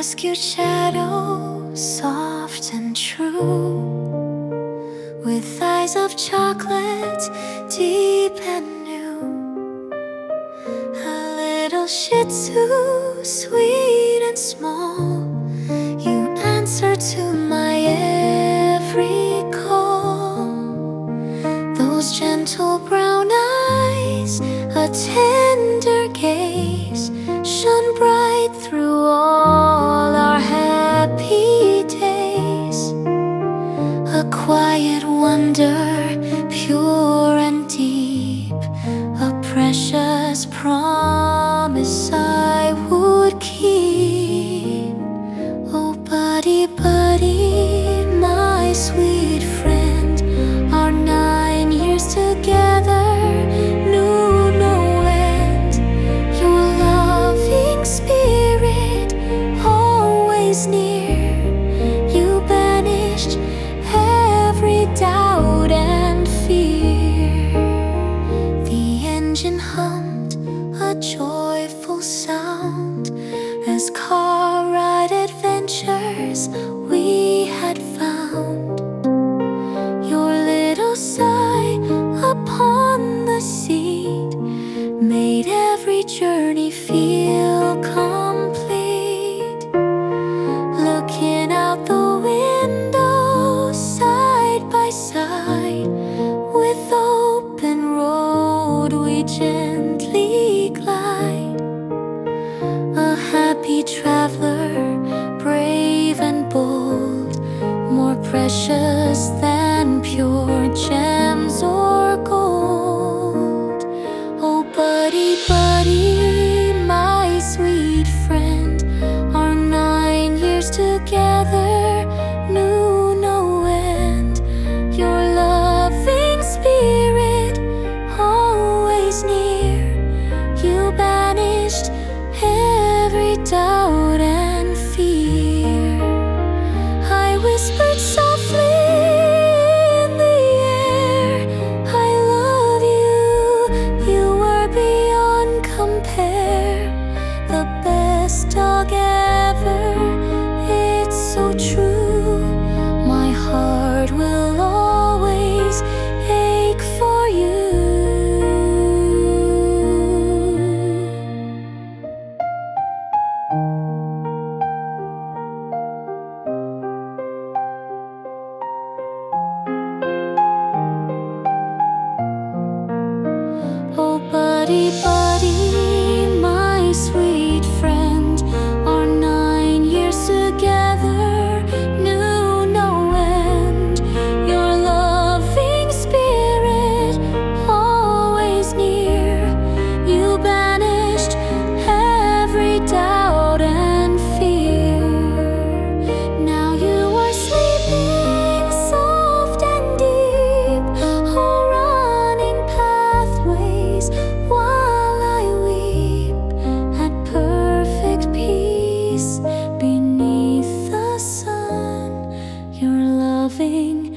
rescued shadow, soft and true, with eyes of chocolate, deep and new. A little Shih Tzu, sweet and small, you answer to my every call. Those gentle brown eyes, a tender gaze, shone bright through all our happy days. A quiet wonder, pure and deep, a precious promise I would keep. Oh, buddy, buddy, my sweet friend, our 9 years together knew no end. Your loving spirit, always near, you banished every doubt and fear. The engine hummed a joyful sound as car ride adventures we had found. Your little sigh upon the seat made every journey feel complete. Looking out the window side by side, with open road we gently glide. A happy traveler, brave and bold, more precious than pure gems or gold. Oh, buddy, buddy, my sweet friend, our 9 years together knew no end. Your loving spirit, always near, you banished every doubt and fear. I whispered softly in the air, I love you, you were beyond compare. The best dog ever, it's so true. My heart will always ache for you. Oh, buddy, buddy, my sweet friend, our 9 years together knew no end. Your loving spirit, always near, you banished every doubt and fear. Now you are sleeping soft and deep, oh, running pathways while I weep, at perfect peace beneath the sun. Your loving